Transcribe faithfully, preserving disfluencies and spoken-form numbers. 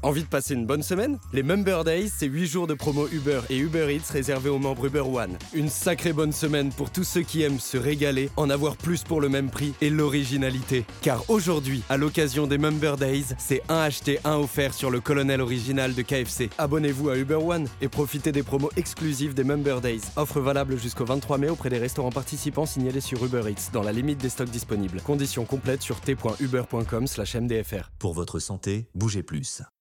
Envie de passer une bonne semaine? Les Member Days, c'est huit jours de promo Uber et Uber Eats réservés aux membres Uber One. Une sacrée bonne semaine pour tous ceux qui aiment se régaler, en avoir plus pour le même prix et l'originalité. Car aujourd'hui, à l'occasion des Member Days, c'est un acheté, un offert sur le colonel original de K F C. Abonnez-vous à Uber One et profitez des promos exclusives des Member Days. Offre valable jusqu'au vingt-trois mai auprès des restaurants participants signalés sur Uber Eats, dans la limite des stocks disponibles. Conditions complètes sur t point uber point com slash m d f r. Pour votre santé, bougez plus.